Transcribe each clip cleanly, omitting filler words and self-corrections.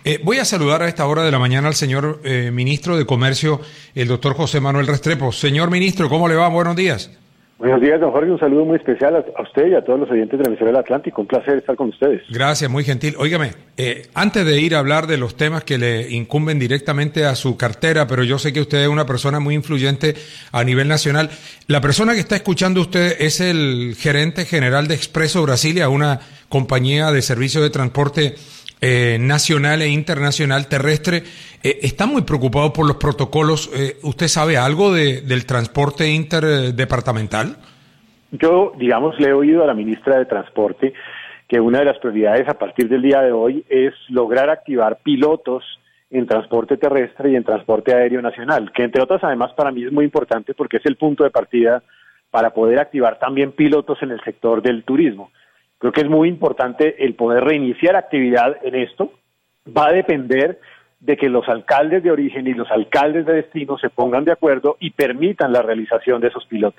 Voy a saludar a esta hora de la mañana al señor ministro de Comercio, el doctor José Manuel Restrepo. Señor ministro, ¿cómo le va? Buenos días. Buenos días, don Jorge. Un saludo muy especial a usted y a todos los oyentes de la emisora del Atlántico. Un placer estar con ustedes. Gracias, muy gentil. Óigame, antes de ir a hablar de los temas que le incumben directamente a su cartera, pero yo sé que usted es una persona muy influyente a nivel nacional, la persona que está escuchando usted es el gerente general de Expreso Brasilia, una compañía de servicio de transporte nacional e internacional terrestre. ¿Está muy preocupado por los protocolos? ¿Usted sabe algo del transporte interdepartamental? Yo, le he oído a la ministra de Transporte que una de las prioridades a partir del día de hoy es lograr activar pilotos en transporte terrestre y en transporte aéreo nacional, que entre otras además para mí es muy importante porque es el punto de partida para poder activar también pilotos en el sector del turismo. Creo que es muy importante el poder reiniciar actividad en esto. Va a depender de que los alcaldes de origen y los alcaldes de destino se pongan de acuerdo y permitan la realización de esos pilotos.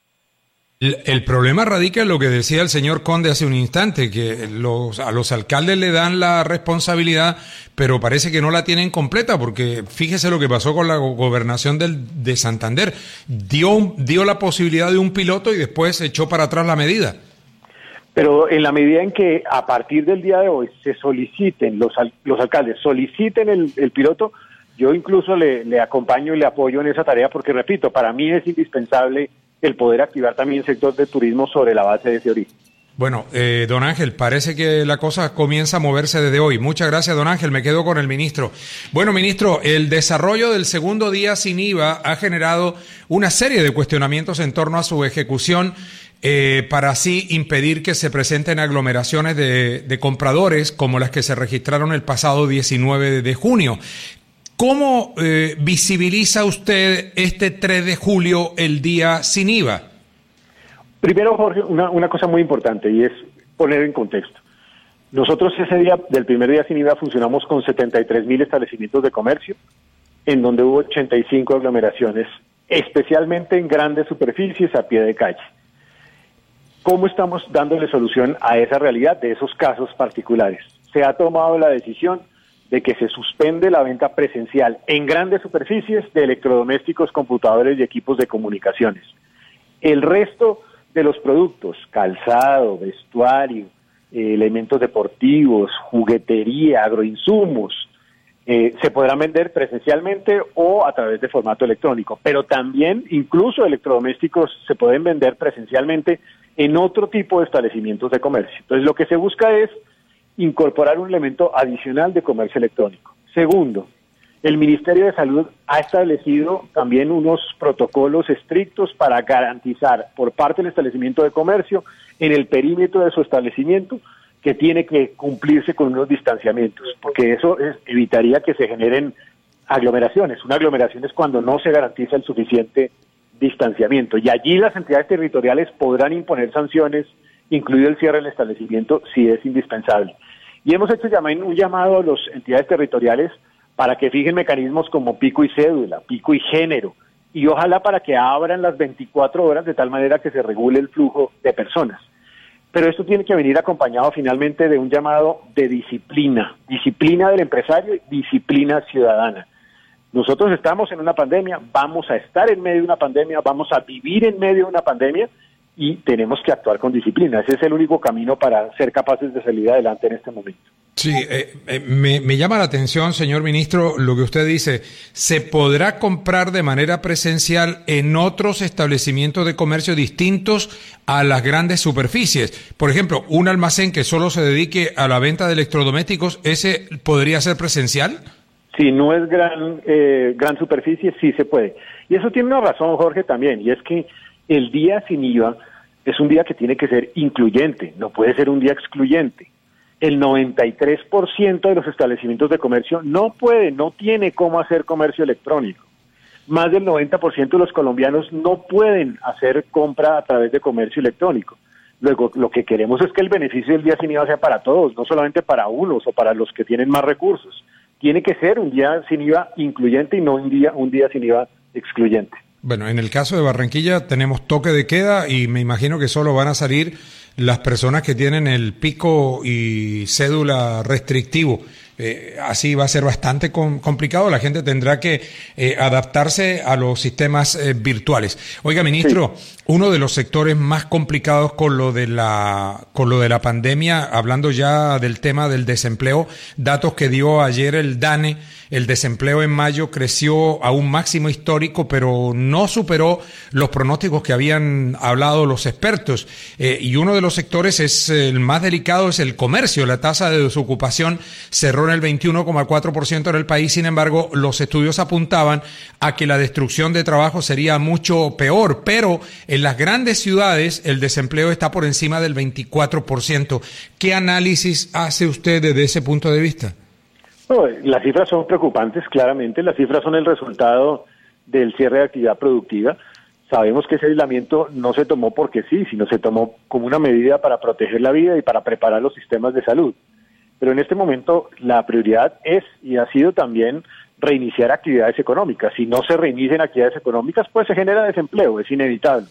El problema radica en lo que decía el señor Conde hace un instante, que a los alcaldes le dan la responsabilidad, pero parece que no la tienen completa, porque fíjese lo que pasó con la gobernación de Santander. Dio la posibilidad de un piloto y después echó para atrás la medida. Pero en la medida en que a partir del día de hoy se soliciten, los alcaldes soliciten el piloto, yo incluso le acompaño y le apoyo en esa tarea porque, repito, para mí es indispensable el poder activar también el sector de turismo sobre la base de ese origen. Bueno, don Ángel, parece que la cosa comienza a moverse desde hoy. Muchas gracias, don Ángel. Me quedo con el ministro. Bueno, ministro, el desarrollo del segundo día sin IVA ha generado una serie de cuestionamientos en torno a su ejecución, para así impedir que se presenten aglomeraciones de compradores como las que se registraron el pasado 19 de junio. ¿Cómo visibiliza usted este 3 de julio, el día sin IVA? Primero, Jorge, una cosa muy importante y es poner en contexto. Nosotros ese día, del primer día sin IVA, funcionamos con 73,000 establecimientos de comercio, en donde hubo 85 aglomeraciones, especialmente en grandes superficies a pie de calle. ¿Cómo estamos dándole solución a esa realidad de esos casos particulares? Se ha tomado la decisión de que se suspende la venta presencial en grandes superficies de electrodomésticos, computadores y equipos de comunicaciones. El resto de los productos, calzado, vestuario, elementos deportivos, juguetería, agroinsumos, se podrán vender presencialmente o a través de formato electrónico, pero también incluso electrodomésticos se pueden vender presencialmente en otro tipo de establecimientos de comercio. Entonces lo que se busca es incorporar un elemento adicional de comercio electrónico. Segundo, el Ministerio de Salud ha establecido también unos protocolos estrictos para garantizar por parte del establecimiento de comercio en el perímetro de su establecimiento que tiene que cumplirse con unos distanciamientos, porque eso evitaría que se generen aglomeraciones. Una aglomeración es cuando no se garantiza el suficiente distanciamiento, y allí las entidades territoriales podrán imponer sanciones, incluido el cierre del establecimiento, si es indispensable. Y hemos hecho un llamado a las entidades territoriales para que fijen mecanismos como pico y cédula, pico y género, y ojalá para que abran las 24 horas de tal manera que se regule el flujo de personas. Pero esto tiene que venir acompañado finalmente de un llamado de disciplina del empresario, disciplina ciudadana. Nosotros estamos en una pandemia, vamos a estar en medio de una pandemia, vamos a vivir en medio de una pandemia y tenemos que actuar con disciplina. Ese es el único camino para ser capaces de salir adelante en este momento. Sí, me llama la atención, señor ministro, lo que usted dice. ¿Se podrá comprar de manera presencial en otros establecimientos de comercio distintos a las grandes superficies? Por ejemplo, un almacén que solo se dedique a la venta de electrodomésticos, ¿ese podría ser presencial? Si no es gran superficie, sí se puede. Y eso tiene una razón, Jorge, también, y es que el día sin IVA es un día que tiene que ser incluyente, no puede ser un día excluyente. El 93% de los establecimientos de comercio no tiene cómo hacer comercio electrónico. Más del 90% de los colombianos no pueden hacer compra a través de comercio electrónico. Luego, lo que queremos es que el beneficio del día sin IVA sea para todos, no solamente para unos o para los que tienen más recursos. Tiene que ser un día sin IVA incluyente y no un día sin IVA excluyente. Bueno, en el caso de Barranquilla tenemos toque de queda y me imagino que solo van a salir las personas que tienen el pico y cédula restrictivo. así va a ser bastante complicado. La gente tendrá que adaptarse a los sistemas virtuales. Oiga, ministro, sí. Uno de los sectores más complicados con lo de la pandemia, hablando ya del tema del desempleo, datos que dio ayer el DANE, el desempleo en mayo creció a un máximo histórico, pero no superó los pronósticos que habían hablado los expertos. Y uno de los sectores es el más delicado, es el comercio. La tasa de desocupación cerró en el 21,4% en el país. Sin embargo, los estudios apuntaban a que la destrucción de trabajo sería mucho peor, pero en las grandes ciudades el desempleo está por encima del 24%. ¿Qué análisis hace usted desde ese punto de vista? No, las cifras son preocupantes, claramente. Las cifras son el resultado del cierre de actividad productiva. Sabemos que ese aislamiento no se tomó porque sí, sino se tomó como una medida para proteger la vida y para preparar los sistemas de salud. Pero en este momento la prioridad es y ha sido también reiniciar actividades económicas. Si no se reinician actividades económicas, pues se genera desempleo, es inevitable.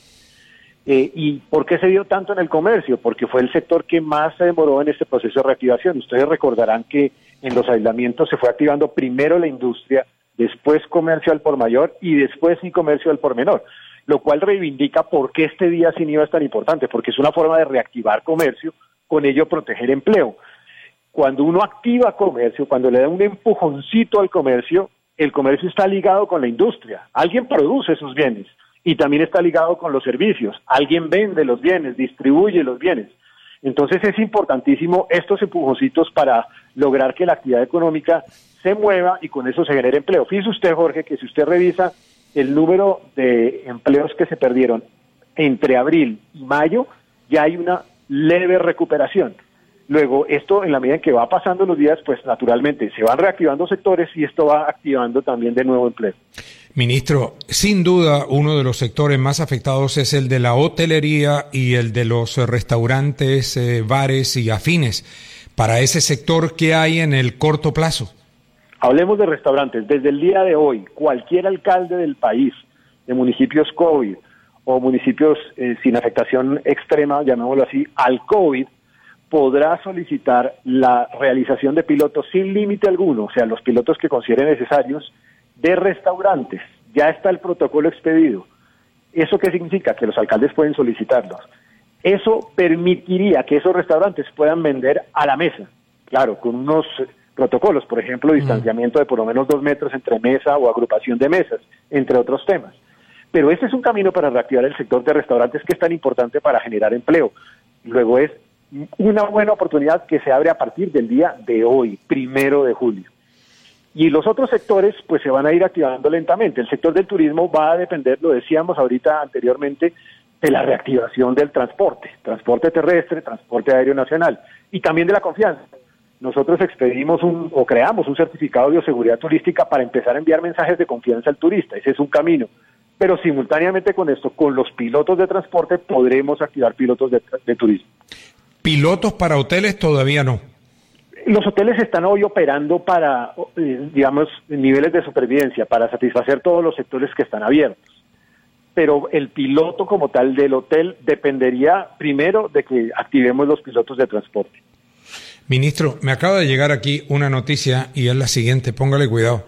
¿Y por qué se dio tanto en el comercio? Porque fue el sector que más se demoró en este proceso de reactivación. Ustedes recordarán que en los aislamientos se fue activando primero la industria, después comercio al por mayor y después sí comercio al por menor, lo cual reivindica por qué este día sin IVA es tan importante, porque es una forma de reactivar comercio, con ello proteger empleo. Cuando uno activa comercio, cuando le da un empujoncito al comercio, el comercio está ligado con la industria. Alguien produce sus bienes y también está ligado con los servicios. Alguien vende los bienes, distribuye los bienes. Entonces es importantísimo estos empujoncitos para lograr que la actividad económica se mueva y con eso se genere empleo. Fíjese usted, Jorge, que si usted revisa el número de empleos que se perdieron entre abril y mayo, ya hay una leve recuperación. Luego, esto en la medida en que va pasando los días, pues naturalmente se van reactivando sectores y esto va activando también de nuevo empleo. Ministro, sin duda uno de los sectores más afectados es el de la hotelería y el de los restaurantes, bares y afines. Para ese sector, ¿qué hay en el corto plazo? Hablemos de restaurantes. Desde el día de hoy, cualquier alcalde del país, de municipios COVID o municipios sin afectación extrema, llamémoslo así, al COVID, podrá solicitar la realización de pilotos sin límite alguno, o sea, los pilotos que consideren necesarios, de restaurantes. Ya está el protocolo expedido. ¿Eso qué significa? Que los alcaldes pueden solicitarlos. Eso permitiría que esos restaurantes puedan vender a la mesa, claro, con unos protocolos, por ejemplo, distanciamiento de por lo menos 2 metros entre mesa o agrupación de mesas, entre otros temas. Pero este es un camino para reactivar el sector de restaurantes que es tan importante para generar empleo. Luego es una buena oportunidad que se abre a partir del día de hoy, 1 de julio. Y los otros sectores pues se van a ir activando lentamente. El sector del turismo va a depender, lo decíamos ahorita anteriormente, de la reactivación del transporte terrestre, transporte aéreo nacional y también de la confianza. Nosotros expedimos creamos un certificado de bioseguridad turística para empezar a enviar mensajes de confianza al turista. Ese es un camino. Pero simultáneamente con esto, con los pilotos de transporte, podremos activar pilotos de turismo. ¿Pilotos para hoteles todavía no? Los hoteles están hoy operando para, digamos, niveles de supervivencia, para satisfacer todos los sectores que están abiertos. Pero el piloto como tal del hotel dependería primero de que activemos los pilotos de transporte. Ministro, me acaba de llegar aquí una noticia y es la siguiente, póngale cuidado.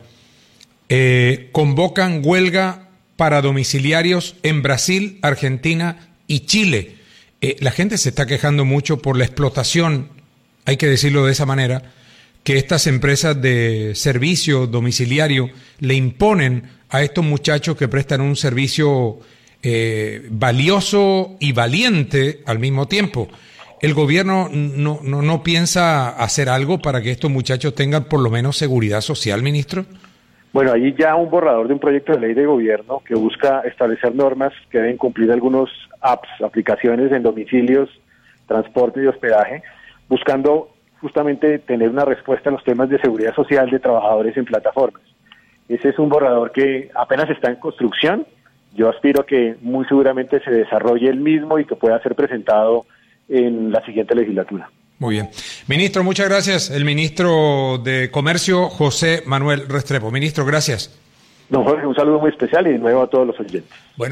Convocan huelga para domiciliarios en Brasil, Argentina y Chile. La gente se está quejando mucho por la explotación, hay que decirlo de esa manera, que estas empresas de servicio domiciliario le imponen a estos muchachos que prestan un servicio valioso y valiente al mismo tiempo. ¿El gobierno no piensa hacer algo para que estos muchachos tengan por lo menos seguridad social, ministro? Bueno, allí ya un borrador de un proyecto de ley de gobierno que busca establecer normas que deben cumplir algunos apps, aplicaciones en domicilios, transporte y hospedaje, buscando justamente tener una respuesta a los temas de seguridad social de trabajadores en plataformas. Ese es un borrador que apenas está en construcción. Yo aspiro a que muy seguramente se desarrolle el mismo y que pueda ser presentado en la siguiente legislatura. Muy bien. Ministro, muchas gracias. El ministro de Comercio, José Manuel Restrepo. Ministro, gracias. Don Jorge, un saludo muy especial y de nuevo a todos los oyentes. Bueno.